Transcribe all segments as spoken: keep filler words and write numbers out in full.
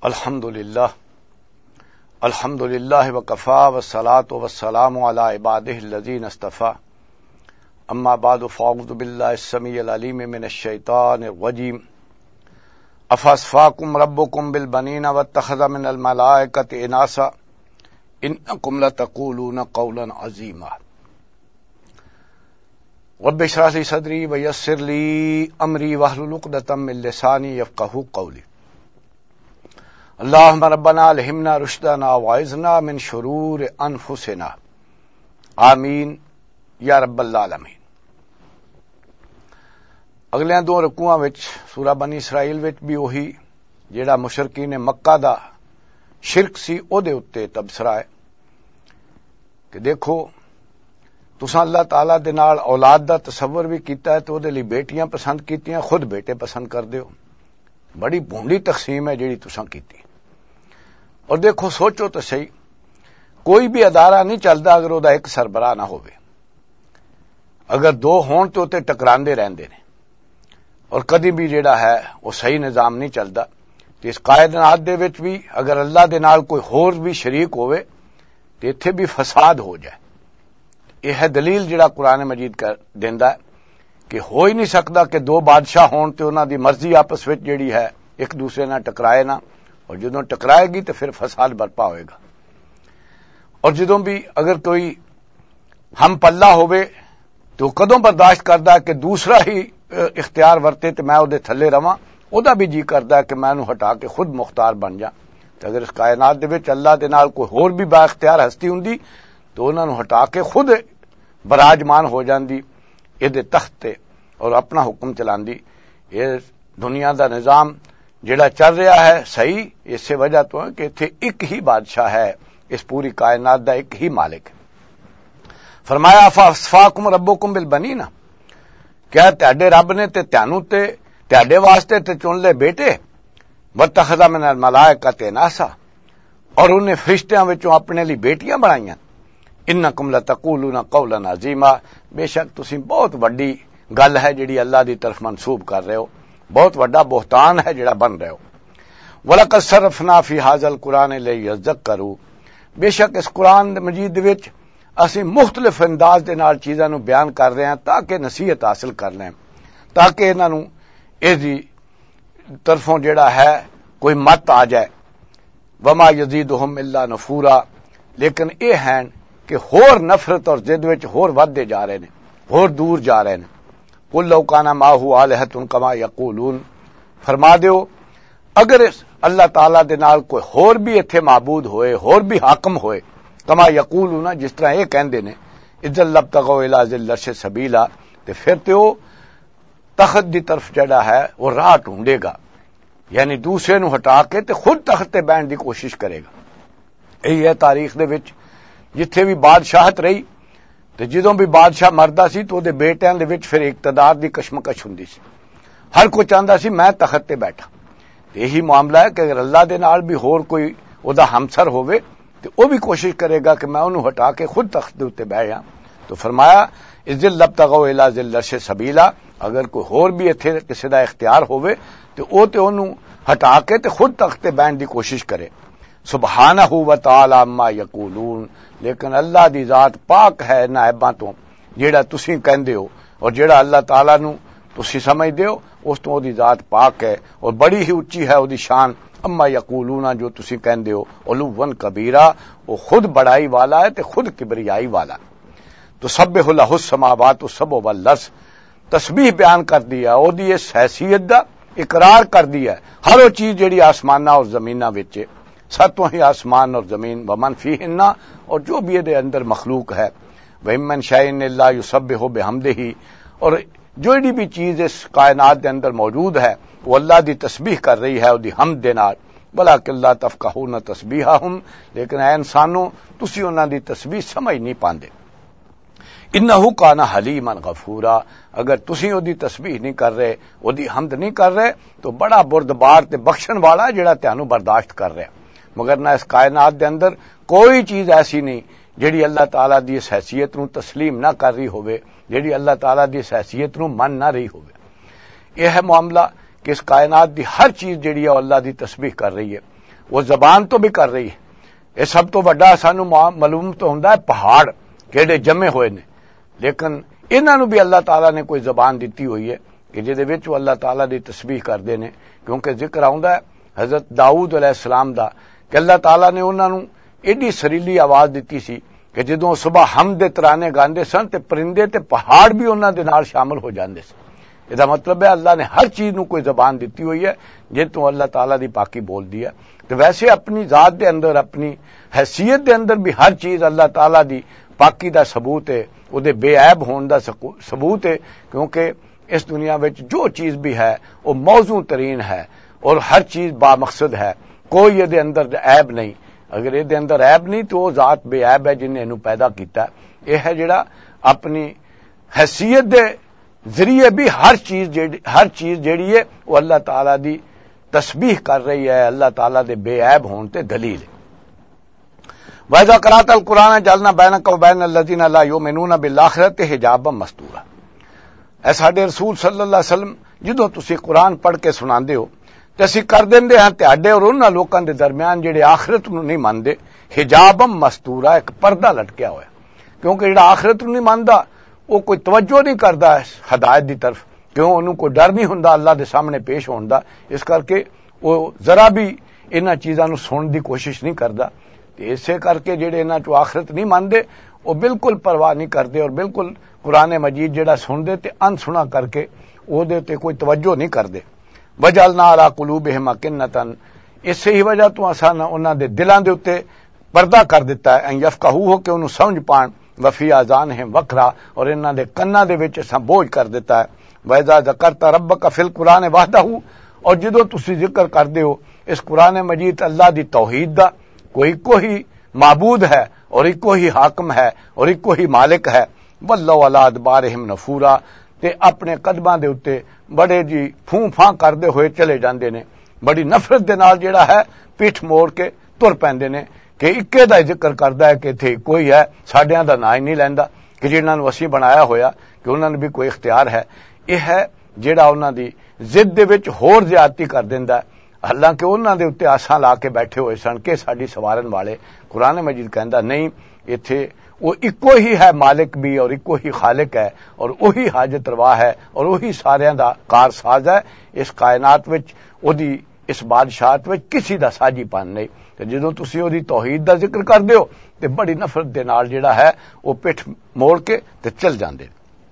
الحمد للہ الحمد للہ وکفا والصلاۃ والسلام علی عبادہ الذین اصطفیٰ اما بعد فاعوذ باللہ السمیع العلیم من الشیطان الرجیم افاصفاکم ربکم بالبنین واتخذ من الملائکۃ اناسا انکم لتقولون قولا عظیما رب اشرح لی صدری ویسر لی امری واحلل عقدۃ من لسانی یفقہوا قولی اللہم ربنا الہمنا رشدنا وعظنا من شرور انفسنا آمین یا رب العالمین۔ اگلے دو رکوعاں وچ سورہ بنی اسرائیل وچ بھی وہی جیڑا مشرکین مکہ دا شرک سی او دے اتے تبصرہ ہے کہ دیکھو تساں اللہ تعالیٰ دے نال اولاد دا تصور بھی کیتا ہے تو دے لئی بیٹیاں پسند کیتیاں، خود بیٹے پسند کر دیو، بڑی بھونڈی تقسیم ہے جیڑی تساں کیتی۔ اور دیکھو سوچو تو صحیح، کوئی بھی ادارہ نہیں چلتا اگر وہ ایک سربراہ نہ ہوئے، اگر دو ہون تو تے ٹکراندے رہندے نے اور کدی بھی جیڑا ہے وہ صحیح نظام نہیں چلتا۔ تو اس کائنات دے وچ بھی اگر اللہ دے نال کوئی ہور بھی شریک ہوئے تو ایتھے بھی فساد ہو جائے۔ یہ ہے دلیل جڑا قرآن مجید کر دیندا ہے کہ ہو ہی نہیں سکتا کہ دو بادشاہ ہون تے انہاں دی مرضی آپس وچ جیڑی ہے ایک دوسرے نال ٹکرائے نہ، اور جدوں ٹکرائے گی تو پھر فساد برپا ہوئے گا۔ اور جدوں بھی اگر کوئی ہم پلہ ہوئے تو کدوں برداشت کردا کہ دوسرا ہی اختیار ورتے تو میں او دے تھلے رواں، او دا بھی جی کردا کہ میں انہوں ہٹا کے خود مختار بن جا۔ تو اگر اس کائنات دے وچ اللہ دے نال کوئی ہور بھی با اختیار ہستی ہوندی تو انہوں نے ہٹا کے خود براجمان ہو جاندی یہ دے تخت تے اور اپنا حکم چلاندی۔ یہ دنیا دا نظام جڑا چل رہا ہے صحیح اس سے وجہ تو ہے کہ اتنے ایک ہی بادشاہ ہے، اس پوری کائنات دا ایک ہی مالک ہے۔ فرمایا فاصفاکم ربکم بالبنین، کیا تہاڈے رب نے تے تانوں تے تہاڈے واسطے تے چن لے بیٹے، واتخذ من الملائکۃ اناسا، اور انہیں فرشتیاں وچوں اپنے لیے بیٹیاں بنائیاں۔ انکم لتقولون قولا عظیما، بے شک تسی بہت وڈی گل ہے جڑی اللہ دی طرف منسوب کر رہے ہو، بہت وڈا بہتان ہے جڑا بن رہے ہو۔ وَلَقَدْ صَرَّفْنَا فِي هَذَا الْقُرْآنِ لِيَذَّكَّرُوا، بے شک اس قرآن مجید وچ اسی مختلف انداز دے نال چیزاں نو بیان کر رہے ہیں تاکہ نصیحت حاصل کر لیں، تاکہ انہاں نو اس دی طرفوں جڑا ہے کوئی مت آ جائے۔ وَمَا يَزِيدُهُمْ إِلَّا نُفُورًا، لیکن اے ہیں کہ ہور نفرت اور ضد وچ ہور ودے جا رہے ہیں، ہور دور جا رہے ہیں۔ قُلْ لَوْ كَانَ مَعَهُ آلِهَةٌ كَمَا يَقُولُونَ، فرما دیو اگر اللہ تعالیٰ دے نال کوئی ہور بھی ایتھے معبود ہوئے، ہور بھی حاکم ہوئے، کما یقولون جس طرح یہ کہندے نے، اذا لابتغوا الی ذی العرش سبیلا، تے پھر تے او تخت دی طرف جڑا ہے وہ راہ ڈھونڈے گا، یعنی دوسرے نو ہٹا کے تے خود تخت تے بیٹھنے دی کوشش کرے گا۔ یہی ہے تاریخ دے وچ جتھے بھی بادشاہت رہی تے جدوں بھی بادشاہ مردا سی تو دے بیٹیاں دے وچ پھر اقتدار دی کشمکش ہوندی سی، ہر کوئی چاہندا سی میں تخت تے بیٹھا۔ یہی معاملہ ہے کہ اگر اللہ دے نال بھی ہور کوئی او دا ہمسر ہوئے تو وہ بھی کوشش کرے گا کہ میں انہوں ہٹا کے خود تخت دے اوتے بیٹھ جاں۔ تو فرمایا اذ لابتغوا الی ذی العرش سبیلا، اگر کوئی ہور بھی ایتھے کسی دا اختیار ہوئے تو او تے انہوں ہٹا کے تے خود تخت تے بیٹھنے دی کوشش کرے۔ سبحانہ و تعالی عما یقولون، لیکن اللہ دی ذات پاک ہے نائباں تو جیڑا تسی کہندے ہو، اور جیڑا اللہ تعالیٰ نو تسی سمجھدے ہو اس تو دی ذات پاک ہے اور بڑی ہی اونچی ہے دی شان۔ اما یقولون جو تسی کہندے ہو علوا کبیرہ، وہ خود بڑائی والا ہے تے خود کبریائی والا۔ تو سبح لہ السماوات السبع والارض، تسبیح بیان کر دیا او دی اس حیثیت دا اقرار کر دیا ہے، ہر وہ چیز جڑی آسمانہ اور زمینہ وچ، ستوں ہی آسمان اور زمین، ومن فیہن، اور جو بھی دے اندر مخلوق ہے، وَإِن شَيْءٍ إِلَّا يُسَبِّحُ بِحَمْدِهِ، اور جو بھی چیز اس کائنات دے اندر موجود ہے وہ اللہ دی تسبیح کر رہی ہے، دی حمد دے نال، وَلَٰكِن لَّا تَفْقَهُونَ تَسْبِيحَهُمْ، لیکن اے انسانوں تسی انہاں دی تسبیح سمجھ نہیں پاندے۔ اِنَّهُ كَانَ حَلِيمًا غَفُورًا، اگر تسی او دی تسبیح نہیں کر رہے، او دی حمد نہیں کر رہے تو بڑا بردبار تے بخشن والا جڑا تانوں برداشت کر رہا، مگر نہ اس کائنات دے اندر کوئی چیز ایسی نہیں جیڑی اللہ تعالیٰ دی اس حیثیت نو تسلیم نہ کر رہی ہوئے، جیڑی اللہ تعالیٰ دی اس حیثیت نو من نہ رہی ہوئے۔ یہ ہے معاملہ کہ اس کائنات دی ہر چیز جیڑی ہے اللہ دی تسبیح کر رہی ہے۔ وہ زبان تو بھی کر رہی ہے. یہ سب تو وڈا سانو معلوم تو ہوندا ہے پہاڑ کہڑے جمے ہوئے نے, لیکن انہاں نو بھی اللہ تعالیٰ نے کوئی زبان دیتی ہوئی ہے کہ جہدے وچ وہ اللہ تعالیٰ دی تسبیح کردے نے. کیونکہ ذکر آوندا ہے حضرت داؤد علیہ السلام دا کہ اللہ تعالیٰ نے انہاں نو ایڈی سریلی آواز دیتی سی کہ جدوں صبح حمد دے ترانے گاندے سن تے پرندے تے پہاڑ بھی انہاں دے نال شامل ہو جاندے سن. اس دا مطلب ہے اللہ نے ہر چیز نو کوئی زبان دیتی ہوئی ہے جے تو اللہ تعالیٰ دی پاکی بول دی ہے. تو ویسے اپنی ذات دے اندر اپنی حیثیت دے اندر بھی ہر چیز اللہ تعالیٰ دی پاکی دا ثبوت ہے, او دے بے عیب ہون دا ثبوت ہے. کیونکہ اس دنیا وچ جو چیز بھی ہے وہ موزوں ترین ہے اور ہر چیز با مقصد ہے, کوئی یہ دے اندر عیب نہیں. اگر یہ دے اندر عیب نہیں تو وہ ذات بے عیب ہے جن نے انہوں پیدا کیتا ہے. یہ ہے جڑا اپنی حیثیت دے ذریعے بھی ہر چیز ہر چیز جیڑی ہے وہ اللہ تعالیٰ دی تسبیح کر رہی ہے, اللہ تعالیٰ دے بے عیب ہون تے دلیل ہے. وَإِذَا قَرَأْتَ الْقُرْآنَ جَعَلْنَا بَيْنَكَ وَبَيْنَ الَّذِينَ لَا يُؤْمِنُونَ بِالْآخِرَةِ حِجَابًا مَسْتُورًا. اے ساڈے رسول صلی اللہ علیہ وسلم جدوں تسی قرآن پڑھ کے سناندے ہو تے اسی کر دیندے ہاں تہاڈے اور انہاں لوکاں دے درمیان جڑے آخرت نو نہیں مانتے حجابًا مستورا, ایک پردہ لٹکیا ہوا ہے. کیونکہ جڑا آخرت نو نہیں ماندا وہ کوئی توجہ نہیں کردا ہے ہدایت دی طرف, کیوں انہوں کوئی ڈر نہیں ہوندا اللہ دے سامنے پیش ہون دا, اس کر کے وہ ذرا بھی انہاں چیزاں نو سنن دی کوشش نہیں کردا. تے اسے کر کے جڑے انہاں چوں آخرت نہیں مانتے وہ بالکل پرواہ نہیں کرتے اور بالکل قرآن مجید جڑا سن دے تے ان سنا کر کے او دے تے کوئی توجہ نہیں کردے. وجعلنا علی قلوبہم اکنۃ, اسی ہی وجہ تو اساں انہاں دے دلاں دے اوتے پردہ کر دیتا ہے, ان یفقہوہ کہ انہوں سمجھ پان, وفی آذانہم وقرا, اور انہاں دے کناں دے وچ اساں بوجھ کر دیتا ہے. وَإِذَا ذَكَرْتَ رَبَّكَ فِي الْقُرْآنِ وَحْدَهُ, اور جدوں تسی ذکر کردے ہو اس قرآن مجید اللہ دی توحید دا, کوئی کوئی معبود ہے اور ایک کوئی حاکم ہے اور ایک کوئی مالک ہے. وَاللَّهُ عَلَىٰ أَدْبَارِهِمْ نُفُورًا, تے اپنے قدماں دے اوتے بڑے جی پھوں پھاں کردے ہوئے چلے جاندے نے, بڑی نفرت دے نال جڑا ہے پیٹھ موڑ کے تر پیندے نے کہ اکے دا ذکر کردا ہے کہ ایتھے کوئی ہے, ساڈیاں دا نام ہی نہیں لیندا کہ جنہاں نوں اسی بنایا ہویا کہ انہاں نوں بھی کوئی اختیار ہے. یہ ہے جڑا انہاں دی ضد دے وچ ہور زیادتی کر دیندا ہے, حالانکہ انہاں دے اوتے آساں لا کے بیٹھے ہوئے سن کہ ساڈی سوارن والے. قرآن مجید کہندا نہیں, ایتھے وہ ایکو ہی ہے مالک بھی اور ایکو ہی خالق ہے اور وہی حاجت روا ہے اور وہی ساریاں دا کار ساز ہے. اس کائنات وچ او دی اس بادشاہت وچ کسی دا ساجی پن نہیں. تے جدوں تسی او دی توحید دا ذکر کردے ہو تے بڑی نفرت دے نال جڑا ہے وہ پٹھ موڑ کے تے چل جاندے.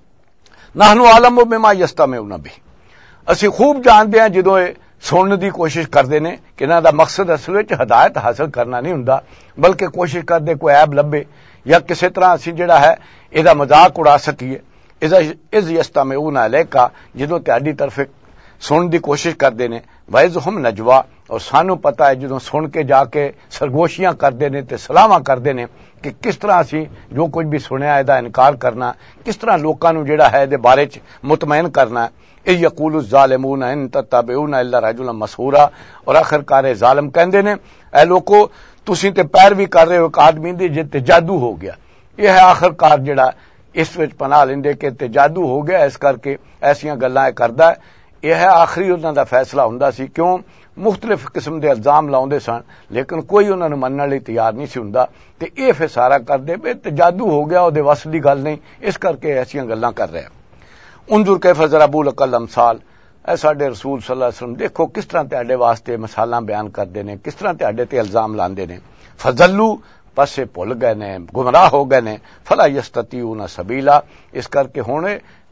نحن عالم بما یستمعون به, اسی خوب جانتے ہیں جدوں اے سننے دی کوشش کردے نے کہ انہاں دا مقصد اصل وچ ہدایت حاصل کرنا نہیں ہوندا, بلکہ کوشش کردے کوئی عیب لبے یا کسی طرح اسی جڑا ہے اے دا مذاق اڑا سکیے. اذ یستمعون الیک, جدوں تہاڈی طرف سن دی کوشش کردے نے. وَإِذْ هُمْ نَجْوَىٰ, اور سانو پتہ ہے جدوں سن کے جا کے سرگوشیاں کردے نے تے سلاواں کردے نے کہ کس طرح اسی جو کچھ بھی سنیا ہے دا انکار کرنا, کس طرح لوکاں نو جڑا ہے دے بارے چ مطمئن کرنا ہے. اِذْ يَقُولُ الظَّالِمُونَ إِن تَتَّبِعُونَ إِلَّا رَجُلًا مَسْحُورًا, اور آخر کار ظالم کہندے نے اے لوکو تسی تے پیروی کر رہے ہو ایک آدمی دی جے تے جادو ہو گیا. یہ ہے آخر کار جڑا اس وچ پناہ لیندے کہ تے جادو ہو گیا, اس کر کے ایسیاں گلاں کردا ہے. یہ ہے آخری انہاں دا فیصلہ ہوندا سی, کیوں مختلف قسم دے الزام لاؤندے سن لیکن کوئی انہاں نوں منن لئی تیار نہیں سی ہوندا. تے اے پھر سارا کردے بے تے جادو ہو گیا, او دے وس دی گل نہیں, اس کر کے ایسیاں گلاں کر رہے. انظر کیف ضربوا لک الامثال, اے ساڈے رسول صلی اللہ علیہ وسلم دیکھو کس طرح تہاڈے واسطے مثالاں بیان کردے نے, کس طرح تہاڈے تے الزام لاندے نے. فضلوا, پسے بھول گئے نے, گمراہ ہو گئے نے. فلا یستطیعون سبیلا, اس کر کے ہن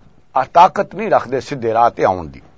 طاقت نہیں رکھدے سیدھے راہ تے آون دی.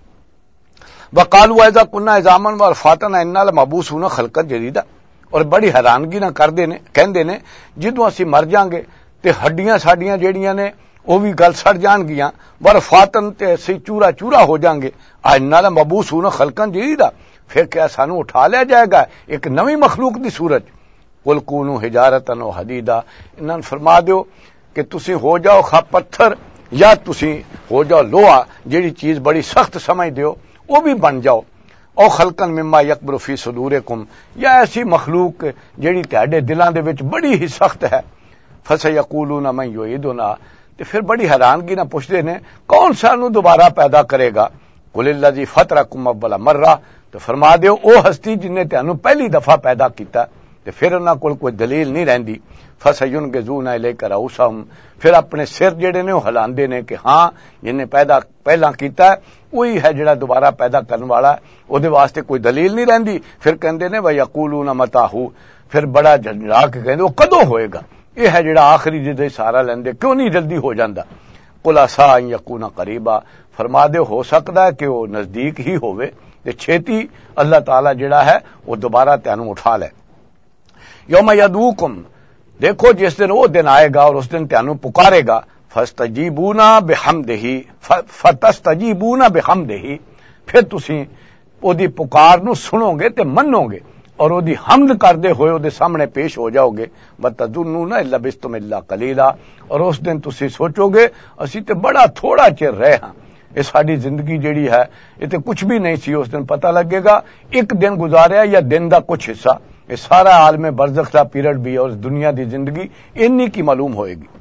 وقالوا اذا كنا عظاما ورفاتا انا لمبعوثون خلقا جديدا, اور بڑی حیرانگی نہ کردے نے کہندے نے جدوں اسی مر جاں گے تے ہڈیاں ساڈیاں جیڑیاں نے وہ بھی گل سڑ جان گیاں, ورفاتن تے اسی چورا چورا ہو جاں گے. انا لمبعوثون خلقا جديدا, پھر کیا سانو اٹھا لیا جائے گا ایک نویں مخلوق دی صورت. قل كونوا حجارة او حديدا, انہاں فرما دیو کہ تسی ہو جاؤ خا پتھر یا تسی ہو جاؤ لوہا, جیڑی چیز بڑی سخت سمجھ دیو وہ بھی بن جاؤ. او خلقن مما یکبر فی صدورکم, یا ایسی مخلوق جیڑی تہاڈے دلاں دے وچ بڑی ہی سخت ہے. فسیقولون من یعیدنا, تے پھر بڑی حیرانگی نہ پوچھدے نے کون سانو دوبارہ پیدا کرے گا. قل الذی فطرکم اول مرہ, تو فرما دیو او ہستی جن نے تینوں پہلی دفعہ پیدا کیتا تے پھر انہاں کول کوئی دلیل نہیں رہندی فسینغضون الیک رؤوسہم پھر اپنے سر جڑے نے وہ ہلاندے نے کہ ہاں جن نے پیدا پہلا کیتا ہے وہی ہے جڑا دوبارہ پیدا کرنے والا ہے، او دے واسطے کوئی دلیل نہیں رہندی۔ پھر کہندے نے ویقولون متاہو، پھر بڑا جھنجھلا کے کہندے وہ کدوں ہوئے گا، یہ ہے جڑا آخری جدے سارا لیندے کیوں نہیں جلدی ہو جاندا۔ قل عسى ان يكون قریبا، فرما دے ہو سکتا ہے کہ وہ نزدیک ہی ہوئے تے چھیتی اللہ تعالی جڑا ہے وہ دوبارہ تینوں اٹھا لے۔ یوم یدعوکم، دیکھو جس دن وہ دن آئے گا اور اس دن تینوں پکارے گا، فاستجیبون بحمدہ فتستجیبون بحمدہ، پھر تسی او دی پکار نو سنو گے تے منو گے اور او دی حمد کردے ہوئے او دے سامنے پیش ہو جاؤ گے۔ وتظنون ان لبثتم الا قلیلا، اور اس دن تسی سوچو گے اسی تے بڑا تھوڑا چر رہے ہاں، یہ ساری زندگی جیڑی ہے یہ تے کچھ بھی نہیں سی۔ اس دن پتہ لگے گا ایک دن گزاریا یا دن دا کچھ حصہ، یہ سارا عالم برزخ دا پیریڈ بھی اور دنیا دی زندگی انی کی معلوم ہوئے گی۔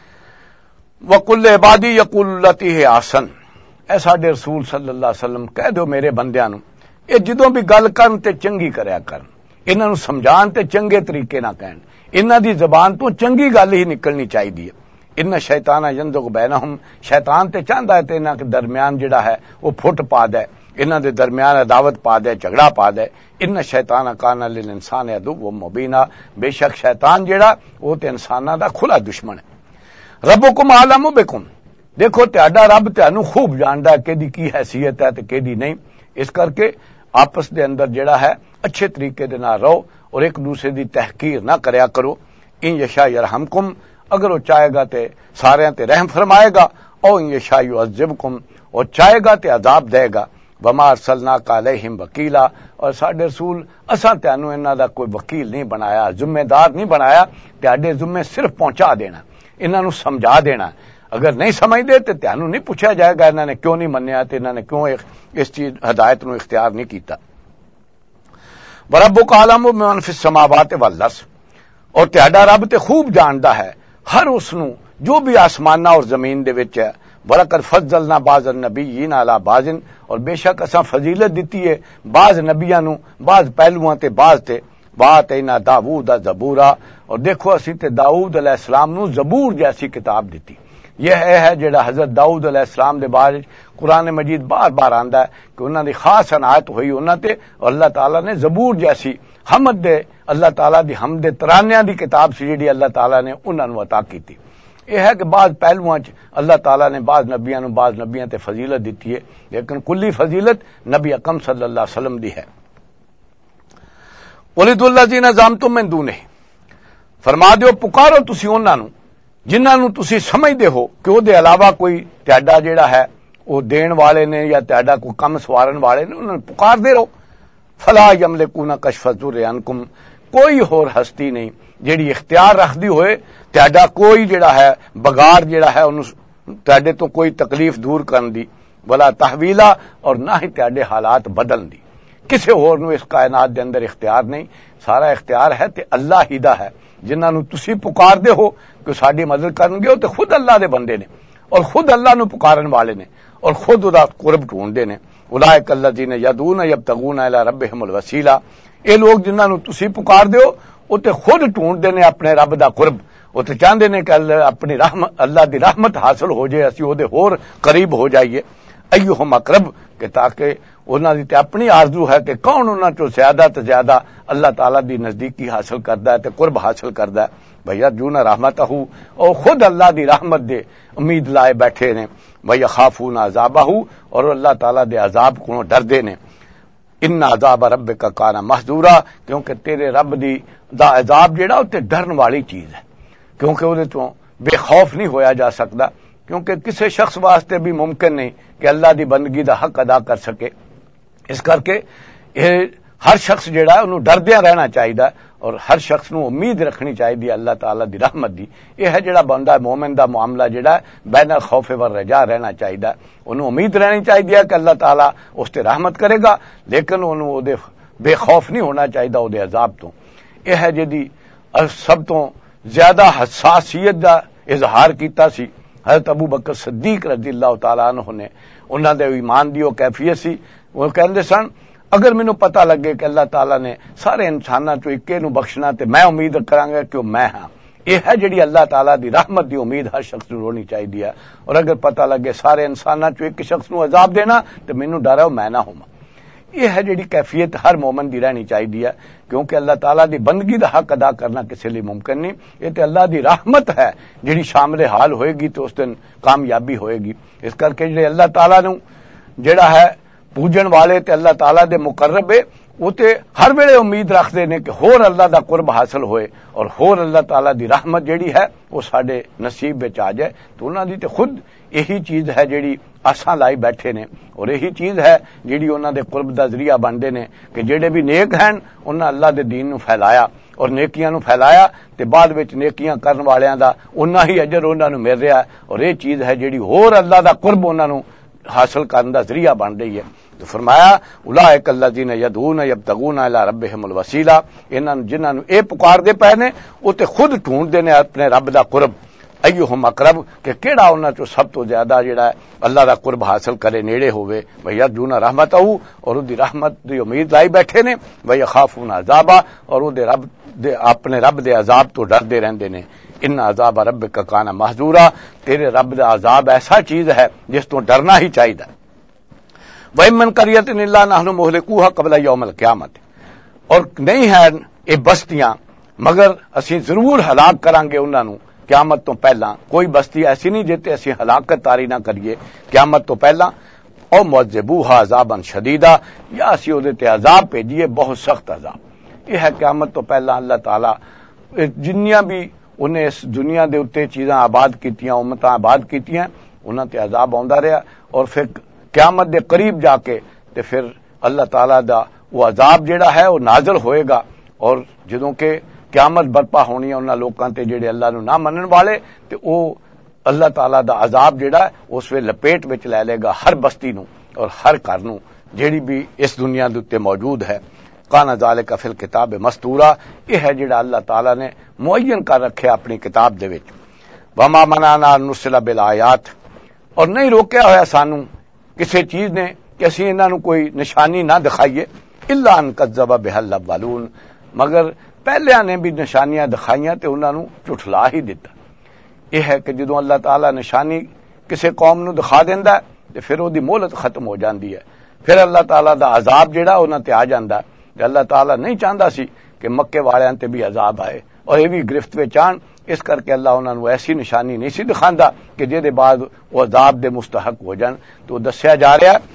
وَقُلْ عِبَادِي يَقُولُ الَّتِي هِيَ أَحْسَنُ، اے ساڈے رسول صلی اللہ علیہ وسلم کہہ دو میرے بندیاں نو یہ جدوں بھی گل کرن تے چنگی کریا کرن، انہاں نو سمجھان تے چنگے طریقے نہ کہن، انہاں دی زبان تو چنگی گل ہی نکلنی چاہیے۔ ان شیطان ینزغ بینہم، شیطان تے چاہندا ہے تے انہاں کے درمیان جڑا ہے وہ پھٹ پا دے، انہاں دے درمیان عداوت پا دے، جھگڑا پا دے۔ ان شیطان کان للانسان عدو مبینا، بے شک شیطان جڑا وہ تے انساناں دا کھلا دشمن ہے۔ ربکم اعلم بکم، دیکھو تہاڈا رب تانوں خوب جاندا ہے کیدی کی حیثیت ہے تے کیدی نہیں، اس کر کے آپس دے اندر جڑا ہے اچھے طریقے دے نال رہو اور ایک دوسرے دی تحقیر نہ کریا کرو۔ ان یشاء یرحمکم، اگر وہ چاہے گا تے سارے تے رحم فرمائے گا، او ان یشاء یعذبکم، اور چاہے گا تے عذاب دے گا۔ وما ارسلناک علیہم وکیلا، اور ساڈے رسول اساں تانوں انہاں دا کوئی وکیل نہیں بنایا، ذمہ دار نہیں بنایا، تہاڈے ذمے صرف پہنچا دینا، انہاں نو سمجھا دینا۔ اگر نہیں سمجھدے تے تانوں نہیں پوچھا جائے گا انہاں نے کیوں نہیں منیا تے انہاں نے کیوں اس چیز ہدایت نو اختیار نہیں کیتا۔ وربک اعلم بمن فی السماوات والارض، اور تہاڈا رب تے خوب جاندا ہے ہر اس نو جو بھی آسماناں اور زمین دے وچ ہے۔ وَلَقَدْ فَضَّلْنَا بَعْضَ النَّبِيِّينَ عَلَى بَعْضٍ، اور بے شک اساں فضیلت دتی ہے بعض نبیاں نو بعض پہلوؤں تے بعض تے۔ وَآتَيْنَا داؤد زبورا، اور دیکھو اسی تے داؤد علیہ السلام نو زبور جیسی کتاب دتی۔ یہ ہے جڑا حضرت داؤد علیہ السلام دے بارے قرآن مجید بار بار آندا ہے کہ انہاں دی خاص عنایت ہوئی انہاں تے، اور اللہ تعالیٰ نے زبور جیسی حمد دے، اللہ تعالیٰ دی حمد ترانیاں دی کتاب سی جڑی اللہ تعالیٰ نے انہاں نو عطا کیتی۔ یہ ہے کہ بعض پہلوؤں چ اللہ تعالیٰ نے بعض نبیاں نو بعض نبیاں تے فضیلت دیتی ہے، لیکن کلی فضیلت نبی اکرم صلی اللہ علیہ وسلم دی ہے۔ وَلِدُ الَّذِينَ زَعَمْتُم مِّن دُونِهِ، فرما دیو پکارو تسی انہاں نو جنہاں نو تسی سمجھدے ہو کہ او دے علاوہ کوئی تہاڈا جیڑا ہے وہ دین والے نے یا تہاڈا کوئی کم سوارن والے نے، انہاں نو پکار دے رہو۔ فلا یملکون کشف الضر عنکم، کوئی ہور ہستی نہیں جیڑی اختیار رکھدی ہوئے تہاڈا کوئی جڑا ہے بگاڑ جڑا ہے انہوں تہاڈے تو کوئی تکلیف دور کرن دی، ولا تحویلا، اور نہ ہی تہاڈے حالات بدلن دی۔ کسے ہور نو اس کائنات دے اندر اختیار نہیں، سارا اختیار ہے تے اللہ ہی دا ہے۔ جنہاں نو تسی پکار دے ہو کہ ساڈی مدد کرن گے، تے خود اللہ دے بندے نے اور خود اللہ نو پکارن والے نے اور خود دا قرب ڈھونڈدے نے۔ اولئک الذین یدعون یبتغون الی ربہم الوسیلہ، اے لوگ جنہاں نو تسی پکار دے ہو وہ تے خود ڈھونڈدے نے اپنے رب دا قرب، وہ تے چاہندے نے کہ اپنی رحمت اللہ دی رحمت حاصل ہو جائے، اسی او دے ہور قریب ہو جائیے۔ ایہم اقرب، کہ تاکہ انہاں دی تے اپنی آرزو ہے کہ کون انہاں چوں زیادہ تے زیادہ اللہ تعالیٰ دی نزدیکی حاصل کردا ہے تے قرب حاصل کردا ہے۔ بھیا جون رحمتہ، اور خود اللہ دی رحمت دے امید لائے بیٹھے نے۔ وَيَخَافُونَ عَذَابَهُ، اور اللہ تعالیٰ دے عذاب کو ڈردے نے۔ ان عذاب ربک کان محذورا، کیونکہ تیرے رب دی دا عذاب جیڑا او تے ڈرن والی چیز ہے، کیونکہ وہ تو بے خوف نہیں ہویا جا سکتا، کیونکہ کسی شخص واسطے بھی ممکن نہیں کہ اللہ دی بندگی دا حق ادا کر سکے۔ اس کر کے یہ ہر شخص جیڑا ہے انہوں ڈردیاں رہنا چاہیے اور ہر شخص نو امید رکھنی چاہیے اللہ تعالیٰ دی رحمت دی۔ یہ ہے جڑا بندہ مومن دا معاملہ جڑا ہے بین الخوف والرجا رہنا چاہیے، انہوں امید رہنی چاہیے کہ اللہ تعالیٰ اس تے رحمت کرے گا، لیکن انہوں او دے بے خوف نہیں ہونا چاہیے او دے عذاب تو۔ یہ ہے جدی سب تو زیادہ حساسیت دا اظہار کیتا سی حضرت ابو بکر صدیق رضی اللہ تعالیٰ عنہ نے، انہاں دے ایمان دی او کیفیت سی، وہ کہندے سن اگر مینوں پتہ لگے کہ اللہ تعالیٰ نے سارے انساناں چوں اکے نوں بخشنا تے میں امید کراں گا کہ میں ہاں، یہ ہے جڑی اللہ تعالیٰ دی رحمت دی امید ہر شخص نوں ہونی چاہیے ہے۔ اور اگر پتہ لگے سارے انساناں چوں ایک شخص نوں عذاب دینا تے مینوں ڈر ہے میں نہ ہوواں۔ یہ ہے جڑی کیفیت ہر مومن دی رہنی چاہیے ہے، کیونکہ اللہ تعالیٰ دی بندگی دا حق ادا کرنا کسی لیے ممکن نہیں، یہ تے اللہ دی رحمت ہے جڑی شامل حال ہوئے گی تو اس دن کامیابی ہوئے گی۔ اس کر کے جڑے اللہ تعالیٰ نوں جڑا ہے پوجن والے تے اللہ تعالیٰ دے مقرب ہے وہ تے ہر ویلے امید رکھتے ہیں کہ ہور اللہ دا قرب حاصل ہوئے اور ہور اللہ تعالیٰ دی رحمت جڑی ہے وہ ساڈے نصیب وچ آ جائے۔ تو انہاں دی تے خود یہی چیز ہے جڑی آساں لائی بیٹھے نے، اور یہی چیز ہے جڑی انہاں دے قرب دا ذریعہ بنتے نے کہ جڑے بھی نیک ہیں انہاں اللہ دے دین نو پھیلایا اور نیکیاں نو پھیلایا تے بعد وچ نیکیاں کرن والیاں دا انہاں ہی اجر انہاں نو مل رہا ہے، اور یہ چیز ہے جڑی ہور اللہ دا قرب انہاں نو حاصل کرنے دا ذریعہ بن رہی ہے۔ تو فرمایا اولئک الذین یدعون یبتغون الی ربہم الوسیلہ، انہاں جنہاں نو اے پکار دے پے نے او تے خود ڈھونڈدے نے اپنے رب دا قرب، ایہم اقرب کہ کیڑا انہاں چوں سب تو زیادہ جڑا ہے اللہ دا قرب حاصل کرے نیڑے ہوئے، ویرجون رحمتہ اور اودی رحمت دی امید لائی بیٹھے نے، ویخافون عذابہ اور اودے رب دے اپنے رب دے عذاب تو ڈردے رہندے نے۔ ان عذاب ربک کان محذورا، تیرے رب دا عذاب ایسا چیز ہے جس تو ڈرنا ہی چاہیے۔ وَإِن مِّن قَرْيَةٍ إِلَّا نَحْنُ مُهْلِكُوهَا قَبْلَ يَوْمِ الْقِيَامَةِ، اور نہیں ہیں یہ بستیاں مگر اسی ضرور ہلاک کریں گے انہاں نوں قیامت تو پہلا۔ کوئی بستی ایسی نہیں جتے اسی ہلاکت تاری نہ کریے قیامت تو پہلا، او معذبوها عذابا شدیدا، یا اسی اودے تے عذاب بھیجیے بہت سخت عذاب۔ یہ ہے قیامت تو پہلا اللہ تعالیٰ جنیاں بھی انہیں اس دنیا دے اتے چیزاں آباد کیتیاں، امتاں آباد کیتیاں، انہاں تے عذاب آندا رہا، اور پھر قیامت دے قریب جا کے تے پھر اللہ تعالیٰ دا وہ عذاب جڑا ہے وہ نازل ہوئے گا، اور جدوں کہ قیامت برپا ہونی ہے انہاں لوکاں تے جڑے اللہ نو نہ منن والے تے او اللہ تعالیٰ دا عذاب جڑا ہے اس وے لپیٹ وچ لے لے گا ہر بستی نو اور ہر گھر نو جیڑی بھی اس دنیا دے اوتے موجود ہے۔ کان ذالک فی الکتاب مستورا، یہ ہے جڑا اللہ تعالیٰ نے معین کر رکھے اپنی کتاب دے وچ۔ وما منعنا ان نرسل بالآیات، اور نہیں روکیا ہوا سانو کسی چیز نے کہ اسی انہاں نو کوئی نشانی نہ دکھائیے، الا ان کذب بها الاولون، مگر پہلیاں نے بھی نشانیاں دکھائیاں تے انہاں نو جھٹلا ہی دیتا۔ یہ ہے کہ جدوں اللہ تعالیٰ نشانی کسی قوم نو دکھا دیندا ہے تے پھر وہ دی مہلت ختم ہو جاندی ہے، پھر اللہ تعالیٰ دا عذاب جڑا انہاں تے آ جاندا ہے۔ تے اللہ تعالیٰ نہیں چاہندا سی کہ مکے والیاں تے بھی عذاب آئے اور یہ بھی گرفت وچ آن، اس کر کے اللہ انہاں نو ایسی نشانی نہیں سی دکھاندا کہ جے دے بعد وہ عذاب دے مستحق ہو جان۔ تو دسیا جا رہا ہے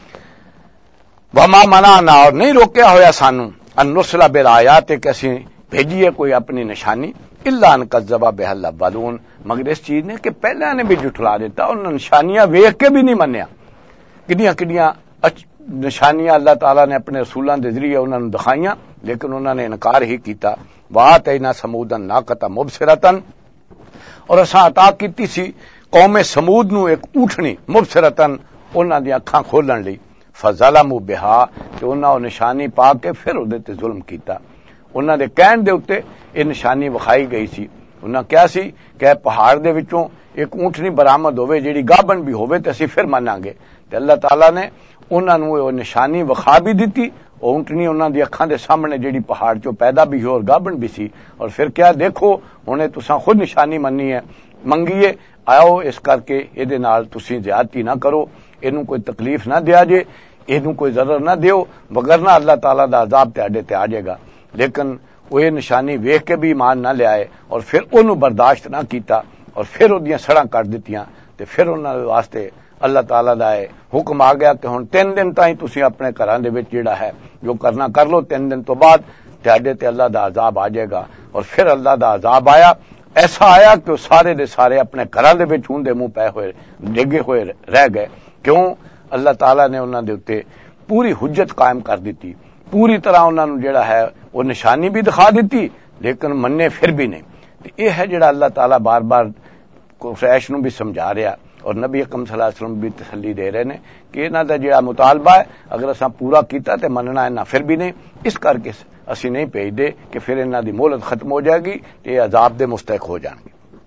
وما منعنا، اور نہیں روکیا ہویا سانو ان نرسل بالآیات کہ اسی بھیجیے کوئی اپنی نشانی، الا ان کذب بها الاولون، مگر اس چیز نے کہ پہلے نے بھی جھٹلا دیتا، انہوں نے نشانیاں ویکھ کے بھی نہیں منیا۔ کڈیاں کڈیاں نشانیاں اللہ تعالیٰ نے اپنے رسولاں دے ذریعے انہوں نے دکھائیاں لیکن انہوں نے انکار ہی کیتا۔ وآتینا ثمود الناقۃ مبصرۃ، اور اساں عطا کیتی سی قوم سمود نو ایک اونٹنی مبصرۃ، انہاں دی اکھاں کھولن لئی، فظلموا بها، کہ انہاں نشانی پا کے پھر اودے تے ظلم کیتا۔ انہاں دے کہن دے اوتے یہ نشانی وکھائی گئی سی، انہاں کیا سی کہ پہاڑ دے وچوں ایک اونٹنی برآمد ہوئے جیڑی گابن بھی ہوئے تے اسی پھر مناں گے۔ تے اللہ تعالیٰ نے انہاں نو وہ نشانی وکھا بھی دیتی، اور اونٹنی انہاں دی اکھاں دے سامنے جیڑی پہاڑ چوں پیدا بھی ہو اور گابن بھی سی، اور پھر کیا دیکھو ہنے تساں خود نشانی مننی ہے، منگیے آؤ اس کر کے یہ دے نال تسی زیادتی نہ کرو، اینوں کوئی تکلیف نہ دیا جے، اینوں کوئی ضرر نہ دیو، وگرنہ اللہ تعالیٰ دا عذاب تہاڈے تے آ جائے گا۔ لیکن وہ یہ نشانی ویکھ کے بھی ایمان نہ لے آئے اور پھر انہوں برداشت نہ کیتا اور پھر اودیاں سڑاں کٹ دتیاں، تے پھر انہاں دے واسطے اللہ تعالیٰ دا حکم آ گیا کہ ہن تین دن تائیں تسی اپنے گھراں دے وچ جیڑا ہے جو کرنا کر لو، تین دن تو بعد تہاڈے تے اللہ دا عذاب آ جائے گا۔ اور پھر اللہ دا عذاب آیا، ایسا آیا کہ سارے دے سارے اپنے گھراں دے وچ ہوندے منہ پے ہوئے ڈگے ہوئے رہ گئے۔ کیوں؟ اللہ تعالیٰ نے انہاں دے اوتے پوری حجت قائم کر دیتی، پوری طرح انہاں نوں جڑا ہے وہ نشانی بھی دکھا دیتی لیکن مننے پھر بھی نہیں۔ یہ ہے جڑا اللہ تعالیٰ بار بار قریش نوں بھی سمجھا رہا اور نبی اکرم صلی اللہ علیہ وسلم بھی تسلی دے رہے نے کہ انہاں دا جڑا مطالبہ ہے اگر اساں پورا کیتا تے مننا انہاں پھر بھی نہیں، اس کر کے اسی نہیں بھیج دے کہ پھر انہاں دی مہلت ختم ہو جائے گی تے عذاب دے مستحق ہو جان گے۔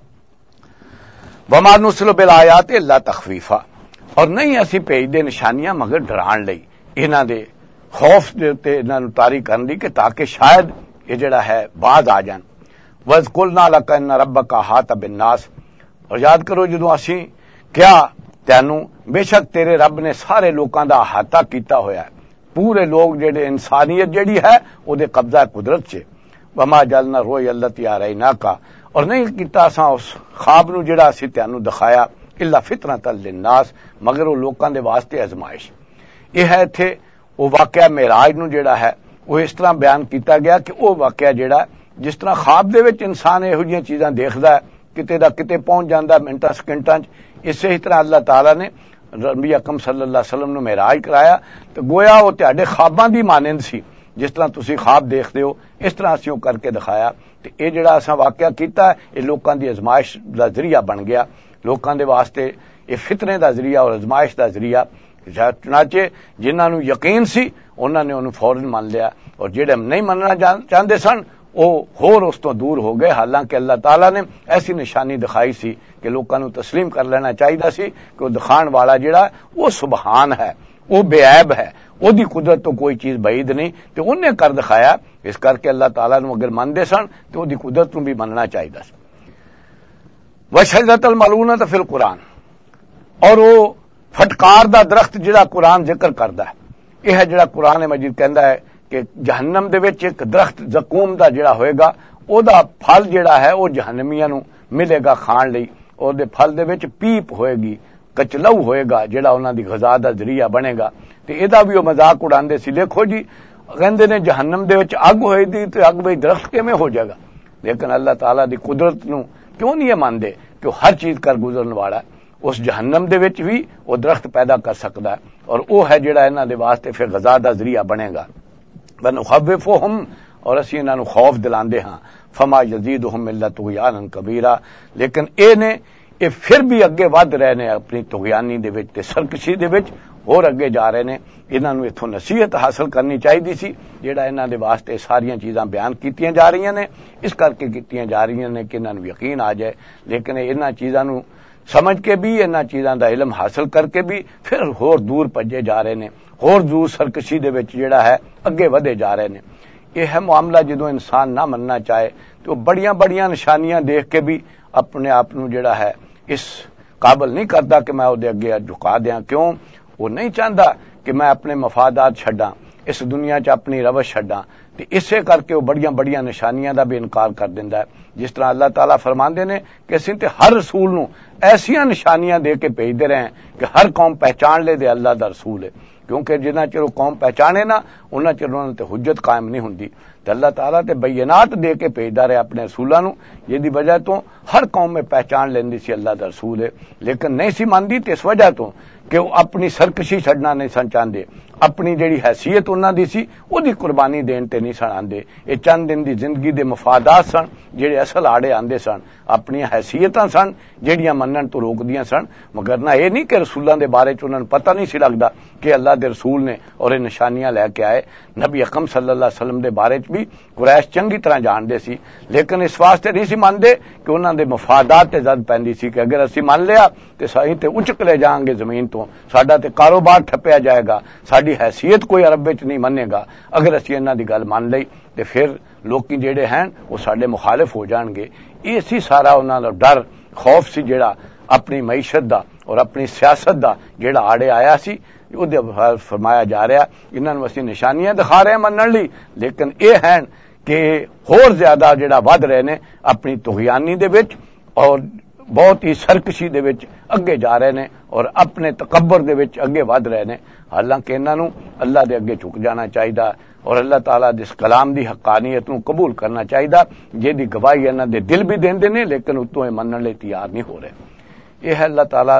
وما نرسل بالآیات الا تخویفا، اور نہیں اسی بھیج دے نشانیاں مگر ڈران لئی، انہاں دے خوف دے تے انہاں نوں طاری کرن دی کہ تاکہ شاید یہ جڑا ہے باز آ جان. وَذْقُلْنَا لَكَ إِنَّ رَبَّكَ أَحَاطَ بِالنَّاسِ، اور یاد کرو جدوں اسی کیا تینوں بے شک تیرے رب نے سارے لوکاں دا احاطہ کیتا ہویا ہے، پورے لوگ جڑے انسانیت جڑی ہے او دے قبضہ قدرت چ. وَمَا جَعَلْنَا الرُّؤْيَا الَّتِي أَرَيْنَاكَ، اور نہیں کیتا اساں اس خواب نو جڑا اسی تینوں دکھایا الا فتنۃ للناس، مگر وہ لوکاں دے واسطے آزمائش. یہ ہے ایتھے وہ واقعہ معراج نو جڑا ہے وہ اس طرح بیان کیتا گیا کہ وہ واقعہ جڑا جس طرح خواب دے وچ انسان یہو جیاں چیزاں دیکھدا ہے کتے دا کتے پہنچ جاندا منٹاں سیکنڈاں چ، اسی ہی طرح اللہ تعالیٰ نے نبی اکرم صلی اللہ علیہ وسلم نو معراج کرایا تو گویا وہ تہاڈے خواباں دی مانند سی، جس طرح تسی خواب دیکھتے ہو اس طرح اسی او کر کے دکھایا. تے اے جڑا اساں واقعہ کیتا ہے اے لوکاں دی آزمائش دا ذریعہ بن گیا، لوکاں دے واسطے اے فتنے دا ذریعہ اور آزمائش دا ذریعہ. چنانچہ جنہاں نو یقین سی انہاں نے انہوں فوراً مان لیا، اور جڑے نہیں مننا چاہندے سن وہ ہور اس تو دور ہو گئے. حالانکہ اللہ تعالیٰ نے ایسی نشانی دکھائی سی کہ لوکاں نو تسلیم کر لینا چاہیے سی کہ وہ دکھان والا جڑا وہ سبحان ہے، وہ بے عیب ہے، وہ دی قدرت تو کوئی چیز بعید نہیں، تو انہیں کر دکھایا. اس کر کے اللہ تعالیٰ نو اگر مندے سن تو وہ دی قدرت نو بھی مننا چاہیے سی. وَشَجَرَةَ الْمَلْعُونَةَ فِي الْقُرْآنِ، اور وہ پھٹکار دا درخت جڑا قرآن ذکر کردا ہے، یہ ہے جڑا قرآن مجید کہندا ہے کہ جہنم دے وچ ایک درخت زقوم دا جڑا ہوئے گا او دا پھل جڑا ہے وہ جہنمیاں نو ملے گا کھان لئی، اور دے پھل دے وچ پیپ ہوئے گی، کچلو ہوئے گا جڑا انہاں دی غذا دا ذریعہ بنے گا. تے ایدا بھی وہ مذاق اڑاندے سی، دیکھو جی کہندے نے جہنم دے وچ اگ ہوئی دی تے اگ بھئی درخت کیویں ہو جائے گا. لیکن اللہ تعالیٰ دی قدرت نو کیوں نہیں ماندے کہ ہر چیز کر گزرن والا ہے. اس جہنم دے وچ بھی وہ درخت پیدا کر سکتا ہے، اور وہ ہے جڑا انہاں دے واسطے پھر غذا دا ذریعہ بنے گا. وَنُخَوِّفُهُمْ، اور اسی انہاں نو خوف دلاندے ہاں. فما یزیدہم الا طغیانا کبیرا، لیکن اے نے اے پھر بھی اگے ود رہے نے اپنی طغیانی دے وچ تے سرکشی دے وچ اور اگے جا رہے نے. انہاں نو ایتھوں نصیحت حاصل کرنی چاہیے سی جیڑا انہاں دے واسطے ساریاں چیزاں بیان کیتیاں جا رہی نے، اس کر کے کیتیاں جا رہی نے کہ انہاں نو یقین آ جائے. لیکن انہاں چیزاں نو سمجھ کے بھی انہاں چیزاں دا علم حاصل کر کے بھی پھر ہور دور پجے جا رہے نے، ہور دور سرکشی دے وچ جیڑا ہے اگے ودے جا رہے نے. یہ ہے معاملہ جدوں انسان نہ مننا چاہے تو بڑیاں بڑیاں نشانیاں دیکھ کے بھی اپنے آپ نو جیڑا ہے اس قابل نہیں کرتا کہ میں اودے اگے جھکا دیاں. کیوں؟ وہ نہیں چاہتا کہ میں اپنے مفادات چھڈاں، اس دنیا چ اپنی روش چھڈاں، تے اسے کر کے وہ بڑیاں بڑیاں نشانیاں دا بھی انکار کر دیندا ہے. جس طرح اللہ تعالیٰ فرماندے نے کہ اسی تے ہر رسول نو ایسیاں نشانیاں دے کے بھیجدے رہے ہیں کہ ہر قوم پہچان لے دے اللہ دا رسول ہے. کیونکہ جنہ چر وہ قوم پہچانے نا انہاں چر انہاں تے حجت قائم نہیں ہوندی. تے اللہ تعالیٰ تے بینات دے کے بھیجدا رہے اپنے رسولاں نو، جے دی وجہ تو ہر قوم میں پہچان لیندی سی اللہ دا رسول ہے. لیکن نہیں سی ماندی تے اس وجہ تو کہ وہ اپنی سرکشی چھڈنا نہیں سن چاہندے، اپنی جڑی حیثیت انہاں دی سی وہ دی قربانی دین تے نہیں سن آندے. یہ چند دن دی زندگی دے مفادات سن جڑے اصل آڑے آندے سن، اپنی حیثیتاں سن جڑیاں منن تو روک دیاں سن. مگر نہ یہ نہیں کہ رسولاں دے بارے چ انہاں نوں پتہ نہیں سی لگدا کہ اللہ دے رسول نے اور یہ نشانیاں لے کے آئے. نبی اکرم صلی اللہ علیہ وسلم دے بارے چ بھی قریش چنگی طرح جاندے سی، لیکن اس واسطے نہیں سی ماندے کہ انہاں دے مفادات تے زد پیندی سی کہ اگر اسی مان لیا تے سائیں تے اچک لے جاؤں گے زمین تو، ساڈا تے کاروبار ٹھپیا جائے گا، ساڈی حیثیت کوئی عرب وچ نہیں منے گا. اگر اسی انہاں دی گل مان لئی تے پھر لوکی جڑے ہیں وہ ساڈے مخالف ہو جان گے. یہ سی سارا انہاں دا ڈر خوف سی جڑا اپنی معیشت دا اور اپنی سیاست دا جڑا آڑے آیا سی. وہ فرمایا جا رہا انہاں نوں اسی نشانیاں دکھا رہے ہیں منن لئی، لیکن اے ہیں کہ ہور زیادہ جڑا ود رہے نے اپنی طغیانی دے وچ اور بہت ہی سرکشی دے وچ اگے جا رہے نے اور اپنے تکبر دے وچ اگے ود رہے نے. حالانکہ انہاں نوں اللہ دے اگے جھک جانا چاہیدا اور اللہ تعالیٰ دے اس کلام دی حقانیت نوں قبول کرنا چاہیدا جے دی گواہی انہاں دے دل بھی دیندے نے لیکن اتوں اے منن لئی تیار نہیں ہو رہے. یہ ہے اللہ تعالیٰ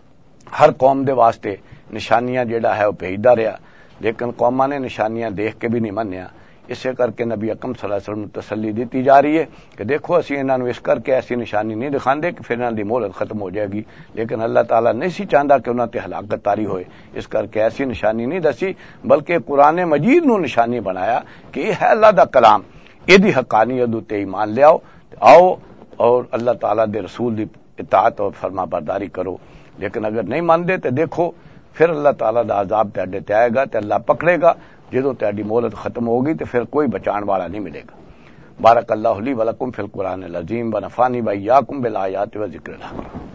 ہر قوم دے واسطے نشانیاں جڑا ہے وہ بھیجدا رہا، لیکن قوماں نے نشانیاں دیکھ کے بھی نہیں منیا. اسے کر کے نبی اکرم صلی اللہ علیہ وسلم تسلی دیتی جا رہی ہے کہ دیکھو اسی انہاں نوں اس کر کے ایسی نشانی نہیں دکھاندے کہ پھر انہاں دی مہلت ختم ہو جائے گی. لیکن اللہ تعالیٰ نہیں سی چاہندا کہ انہاں تے ہلاکت طاری ہوئے، اس کر کے ایسی نشانی نہیں دسی بلکہ قرآن مجید نوں نشانی بنایا کہ یہ ہے اللہ دا کلام، یہ دی حقانیت تے ایمان لے آؤ آؤ اور اللہ تعالیٰ دے رسول دی اطاعت اور فرما برداری کرو. لیکن اگر نہیں ماندے تو دیکھو پھر اللہ تعالیٰ دا عذاب تے اڈے تے آئے گا تے اللہ پکڑے گا جدوں تہاڈی مہلت ختم ہوگی تو پھر کوئی بچان والا نہیں ملے گا۔ بارک اللہ لی ولکم فی القرآن العظیم ونفعنی وإیاکم بالآیات و ذکر الحکیم۔